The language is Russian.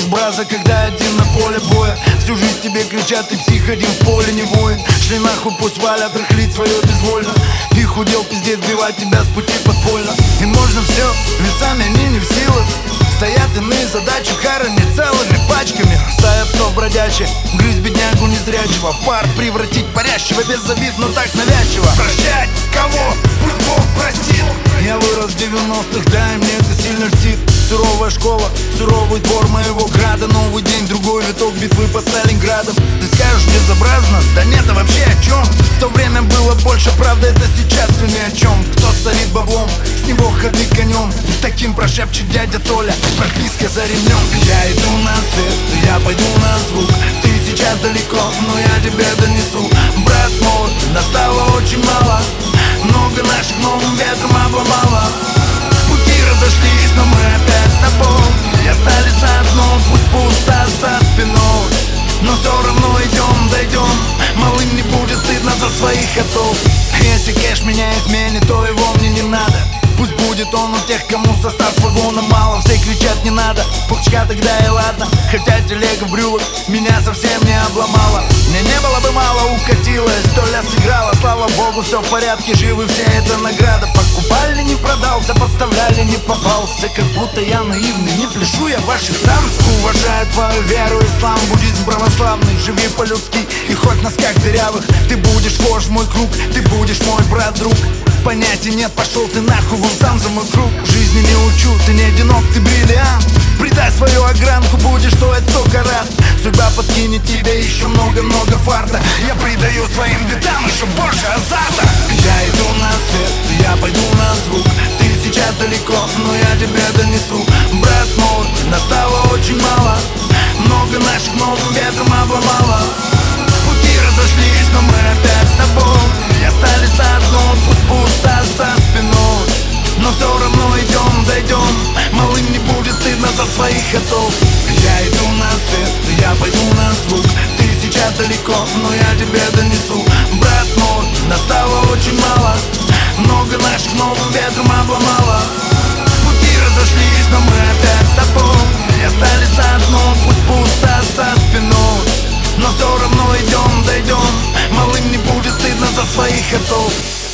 разбраза, когда один на поле боя. Всю жизнь тебе кричат, ты псих, один в поле не воин. Шли нахуй, пусть валят, рыхлить свое безвольно. Их удел пиздец, сбивать тебя с пути подпольно. И можно все, ведь сами они не в силах. Стоят иные задачи, харами целыми пачками. Стая псов бродячая, грызть беднягу незрячего. В пар превратить парящего, без обид, но так навязчиво. Прощать кого? Пусть Бог простит. Я вырос в 90-х, да, и мне это сильно льстит. Суровая школа, суровый двор моего града. Новый день, другой виток битвы под Сталинградом. Ты скажешь безобразно? Да нет, а вообще о чем? В то время было больше, правда, это сейчас все ни о чем. Кто сорит баблом, с него ходы конем. Таким прошепчет дядя Толя, прописка за ремнем. Я иду на свет, я пойду на звук. Ты сейчас далеко, но я тебе донесу. Брат мой, настало очень мало. Много наших новым ветром обломало. Пути разошлись, но мы опять с тобой. И остались одно, пусть пусто за спиной. Но все равно идем, дойдем. Малым не будет стыдно за своих отцов. Если кэш меня изменит, то его мне не надо. Пусть будет он у тех, кому состав вагона мало. Все кричат не надо, пупчка тогда и ладно. Хотя телега в брюлах меня совсем не обломала. Мне не было бы мало, укатилась, доля сыграла. Слава богу, все в порядке, живы все, это награда. Покупали, не продался, подставляли, не попался. Как будто я наивный, не пляшу я ваших танцев. Уважаю твою веру, ислам, буддизм православный. Живи по-людски и хоть в носках дырявых. Ты будешь вхож в мой круг, ты будешь мой брат-друг. Понятия нет, пошел ты нахуй, вон там за мой круг. Жизни не учу, ты не одинок, ты бриллиант. Придай свою огранку, будешь стоить 100 карат. Судьба подкинет тебе еще много-много фарта. Я придаю своим битам еще больше азарта. Я иду на свет, я пойду на звук. Ты сейчас далеко, но я тебе донесу. Брат мой, настало очень мало. Много наших новым ветром обломало. Пути разошлись, но мы опять с тобой. И остались одно, пусть пусто за спиной. Но все равно идем, дойдем. Малым не будет стыдно за своих отцов. Я иду на свет, я пойду на звук. Ты сейчас далеко, но я тебе донесу. Брат мой, настало очень мало. Много наших новым ветром обломало. Пути разошлись, но мы опять с тобой. И остались одно, пусть пусто за спиной. Но все равно идем, дойдем. Малым не будет стыдно за своих отцов.